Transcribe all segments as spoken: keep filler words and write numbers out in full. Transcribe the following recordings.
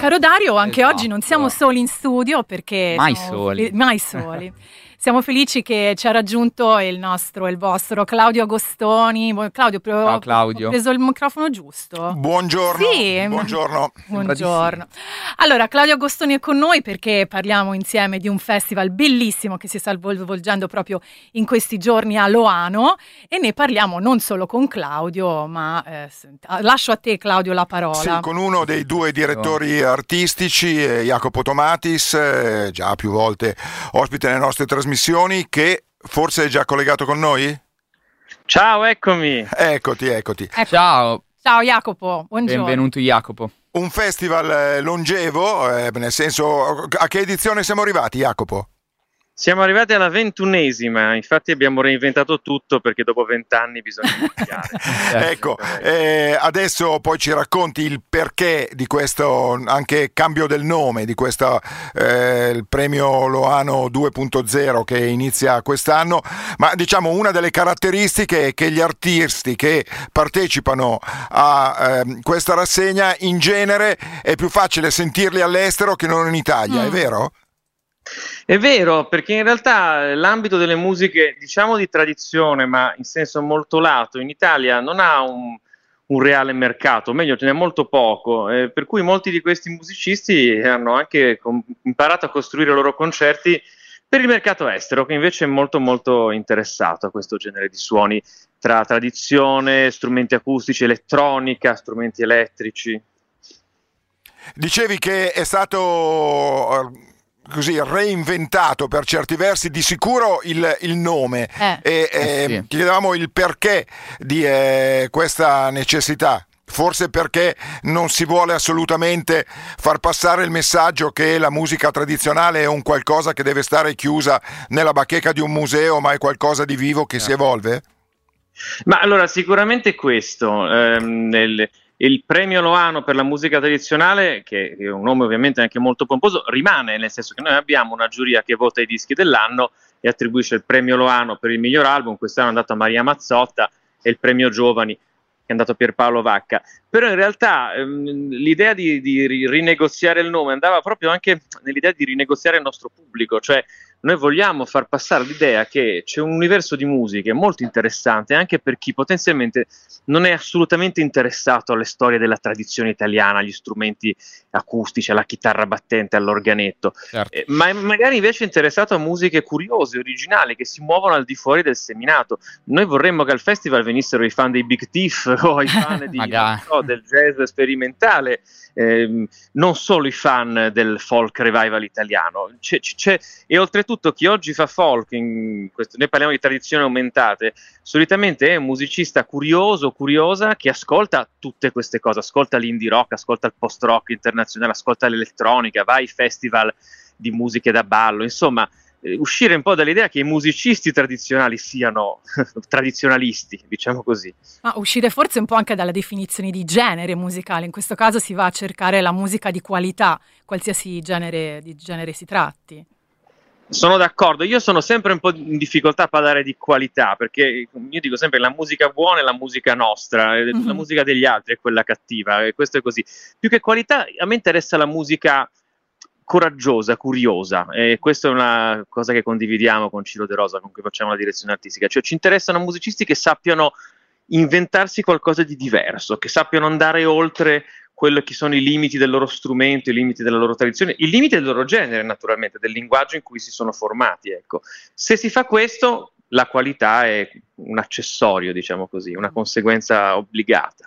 Caro Dario, anche Esatto. oggi non siamo soli in studio perché Mai siamo soli. fe- mai soli. Siamo felici che ci ha raggiunto il nostro, il vostro Claudio Agostoni. Bu- Claudio, pre- Ciao, Claudio. ho preso il microfono giusto? Buongiorno, Sì. buongiorno. Sembra di Buongiorno. Allora, Claudio Agostoni è con noi perché parliamo insieme di un festival bellissimo che si sta svolgendo proprio in questi giorni a Loano e ne parliamo non solo con Claudio, ma eh, s- lascio a te, Claudio, la parola. Sì, con uno dei due direttori artistici, eh, Jacopo Tomatis, eh, già più volte ospite nelle nostre trasmissioni, che forse è già collegato con noi? Ciao, eccomi. Eccoti, eccoti. Ecco. Ciao, Ciao Jacopo, buongiorno. benvenuto Jacopo. Un festival eh, longevo, eh, nel senso, a che edizione siamo arrivati, Jacopo? Siamo arrivati alla ventunesima, infatti abbiamo reinventato tutto perché dopo vent'anni bisogna iniziare. Ecco, eh, adesso poi ci racconti il perché di questo anche cambio del nome, di questo eh, il premio Loano due punto zero che inizia quest'anno, ma diciamo una delle caratteristiche è che gli artisti che partecipano a eh, questa rassegna in genere è più facile sentirli all'estero che non in Italia, Mm. è vero? È vero, perché in realtà l'ambito delle musiche, diciamo di tradizione, ma in senso molto lato, in Italia non ha un, un reale mercato, o meglio, ce n'è molto poco, eh, per cui molti di questi musicisti hanno anche com- imparato a costruire i loro concerti per il mercato estero, che invece è molto molto interessato a questo genere di suoni, tra tradizione, strumenti acustici, elettronica, strumenti elettrici. Dicevi che è stato eh, così reinventato per certi versi di sicuro il, il nome Eh. e Eh eh, sì. ti chiedevamo il perché di eh, questa necessità. Forse perché non si vuole assolutamente far passare il messaggio che la musica tradizionale è un qualcosa che deve stare chiusa nella bacheca di un museo, ma è qualcosa di vivo che si evolve? Ma allora sicuramente questo, ehm, nel- il premio Loano per la musica tradizionale, che è un nome ovviamente anche molto pomposo, rimane, nel senso che noi abbiamo una giuria che vota i dischi dell'anno e attribuisce il premio Loano per il miglior album, quest'anno è andato a Maria Mazzotta, e il premio Giovani che è andato a Pierpaolo Vacca. Però in realtà ehm, l'idea di, di ri- rinegoziare il nome andava proprio anche nell'idea di rinegoziare il nostro pubblico, cioè noi vogliamo far passare l'idea che c'è un universo di musiche molto interessante anche per chi potenzialmente non è assolutamente interessato alle storie della tradizione italiana, agli strumenti acustici, alla chitarra battente, all'organetto, Certo. eh, ma è magari invece interessato a musiche curiose, originali, che si muovono al di fuori del seminato. Noi vorremmo che al festival venissero i fan dei Big Thief o i fan di, Magari. non so, del jazz sperimentale, ehm, non solo i fan del folk revival italiano. C'è, c'è, e oltretutto chi oggi fa folk, in questo, noi parliamo di tradizioni aumentate, solitamente è un musicista curioso, curiosa, che ascolta tutte queste cose, ascolta l'indie rock, ascolta il post rock internazionale, ascolta l'elettronica, va ai festival di musiche da ballo, insomma eh, uscire un po' dall'idea che i musicisti tradizionali siano tradizionalisti, diciamo così. Ma uscire forse un po' anche dalla definizione di genere musicale, in questo caso si va a cercare la musica di qualità, qualsiasi genere, di genere si tratti. Sono d'accordo, io sono sempre un po' in difficoltà a parlare di qualità, perché io dico sempre la musica buona è la musica nostra, mm-hmm. La musica degli altri è quella cattiva, e questo è così. Più che qualità, a me interessa la musica coraggiosa, curiosa, e questa è una cosa che condividiamo con Ciro De Rosa, con cui facciamo la direzione artistica, cioè ci interessano musicisti che sappiano inventarsi qualcosa di diverso, che sappiano andare oltre quello che sono i limiti del loro strumento, i limiti della loro tradizione, i limiti del loro genere naturalmente, del linguaggio in cui si sono formati, ecco. Se si fa questo, la qualità è un accessorio, diciamo così, una conseguenza obbligata.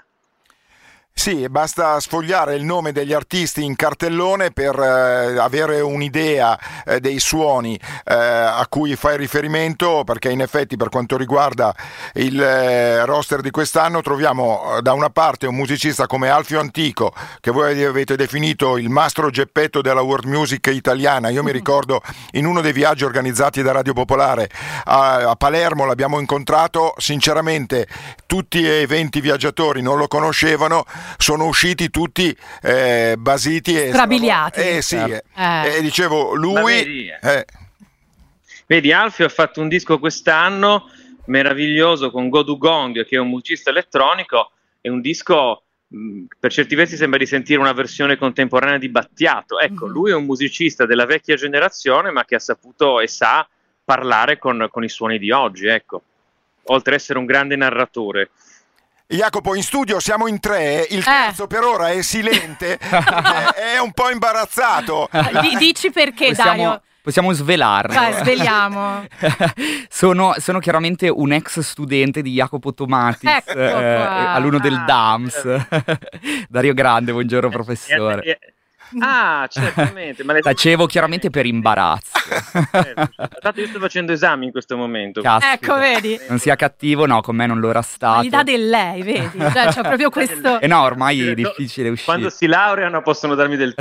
Sì, basta sfogliare il nome degli artisti in cartellone per eh, avere un'idea eh, dei suoni eh, a cui fai riferimento, perché in effetti per quanto riguarda il eh, roster di quest'anno troviamo eh, da una parte un musicista come Alfio Antico, che voi avete definito il mastro Geppetto della world music italiana. Io mi ricordo in uno dei viaggi organizzati da Radio Popolare a, a Palermo l'abbiamo incontrato, sinceramente tutti e venti viaggiatori non lo conoscevano, sono usciti tutti eh, basiti e strabiliati. Eh sì, eh. eh. E dicevo, lui... Vedi, eh. vedi, Alfio ha fatto un disco quest'anno meraviglioso con Godu Gong, che è un musicista elettronico, è un disco per certi versi sembra di sentire una versione contemporanea di Battiato. Ecco, mm-hmm. lui è un musicista della vecchia generazione, ma che ha saputo e sa parlare con, con i suoni di oggi, ecco, oltre ad essere un grande narratore. Jacopo, in studio siamo in tre, il terzo eh. per ora è silente, è un po' imbarazzato. D- dici perché, possiamo, Dario? Possiamo svelarlo. Dai, sveliamo. sono, sono chiaramente un ex studente di Jacopo Tomatis, ecco eh, alunno del D A M S. Dario Grande, buongiorno professore. Eh, eh, Ah, certamente. Ma le... Tacevo chiaramente per imbarazzo. Tanto io sto facendo esami in questo momento. Caspita. Ecco, vedi. Non sia cattivo, no, con me non lo era stato. Ma gli dà del lei, vedi? Cioè, c'è proprio questo... E eh no, ormai è difficile uscire. Quando si laureano possono darmi del tu.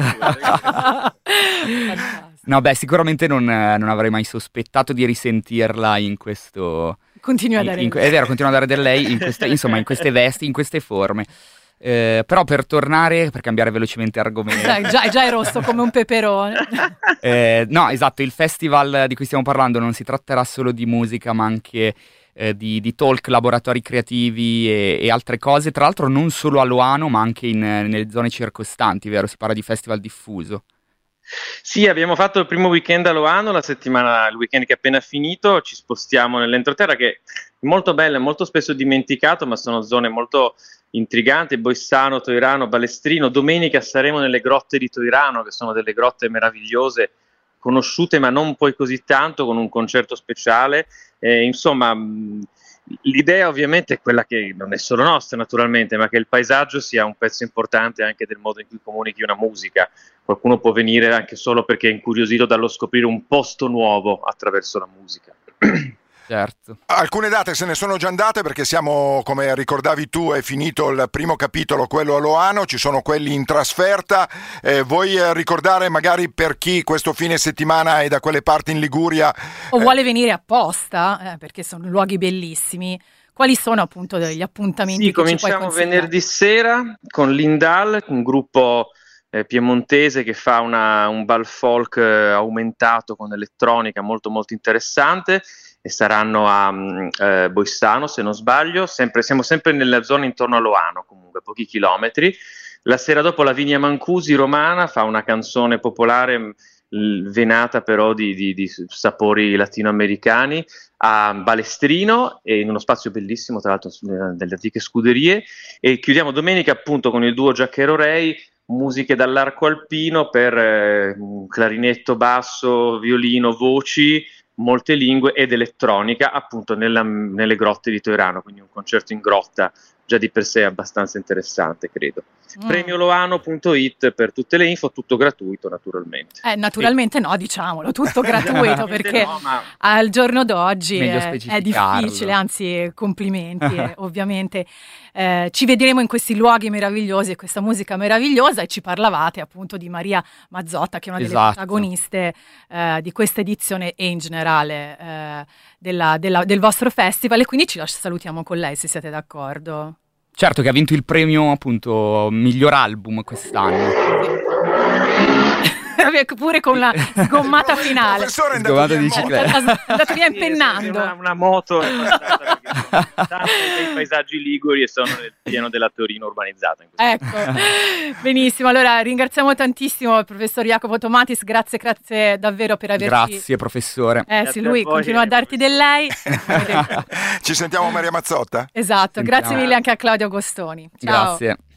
No, beh, sicuramente non, non avrei mai sospettato di risentirla in questo... Continua a dare in, in, È vero, continua a dare del lei, in queste, insomma, in queste vesti, in queste forme. Eh, però per tornare, per cambiare velocemente argomento, Dai, già, già è rosso come un peperone. eh, no, esatto, il festival di cui stiamo parlando non si tratterà solo di musica, ma anche eh, di, di talk, laboratori creativi e, e altre cose, tra l'altro non solo a Loano ma anche in, nelle zone circostanti, vero? Si parla di festival diffuso. Sì, abbiamo fatto il primo weekend a Loano, la settimana, il weekend che è appena finito, ci spostiamo nell'entroterra, che è molto bella, è molto spesso dimenticato, ma sono zone molto intriganti, Boissano, Toirano, Balestrino. Domenica saremo nelle grotte di Toirano, che sono delle grotte meravigliose, conosciute ma non poi così tanto, con un concerto speciale. Eh, insomma, mh, l'idea ovviamente è quella che non è solo nostra naturalmente, ma che il paesaggio sia un pezzo importante anche del modo in cui comunichi una musica. Qualcuno può venire anche solo perché è incuriosito dallo scoprire un posto nuovo attraverso la musica. Certo. Alcune date se ne sono già andate perché siamo, come ricordavi tu, è finito il primo capitolo, quello a Loano, ci sono quelli in trasferta. Eh, vuoi ricordare magari per chi questo fine settimana è da quelle parti in Liguria o vuole venire apposta, eh, perché sono luoghi bellissimi, quali sono appunto degli appuntamenti? Sì, che ci puoi cominciamo consigliare? venerdì sera con l'Indal, un gruppo eh, piemontese che fa una, un bal folk eh, aumentato con elettronica molto molto interessante, e saranno a eh, Boissano, se non sbaglio. Sempre, siamo sempre nella zona intorno a Loano, comunque pochi chilometri. La sera dopo la Vigna Mancusi romana fa una canzone popolare l- venata però di, di, di sapori latinoamericani a Balestrino, e in uno spazio bellissimo tra l'altro delle antiche scuderie. E chiudiamo domenica appunto con il duo Giacchero Rei, musiche dall'arco alpino per eh, clarinetto, basso, violino, voci, molte lingue ed elettronica, appunto nella, nelle grotte di Toirano, quindi un concerto in grotta già di per sé abbastanza interessante, credo. Mm. premio loano punto it per tutte le info, tutto gratuito naturalmente. Eh, naturalmente e... no, diciamolo, tutto gratuito perché no, ma... al giorno d'oggi è, è difficile, anzi complimenti eh, ovviamente. Eh, ci vedremo in questi luoghi meravigliosi e questa musica meravigliosa, e ci parlavate appunto di Maria Mazzotta, che è una delle esatto. protagoniste eh, di questa edizione e in generale eh, della, della, del vostro festival, e quindi ci salutiamo con lei, se siete d'accordo. Certo, che ha vinto il premio appunto miglior album quest'anno. Pure con la sgommata finale. Sgommata di bicicletta. È andato via impennando. Una, una moto è passata, perché sono tanti dei paesaggi liguri e sono nel pieno della Torino urbanizzata. Ecco, benissimo. Allora ringraziamo tantissimo il professor Jacopo Tomatis, grazie, grazie davvero per averci... Grazie professore. Eh sì, lui continua a darti del lei. Ci sentiamo Maria Mazzotta? Esatto, Sentiamo. Grazie mille anche a Claudio Agostoni. Ciao. Grazie.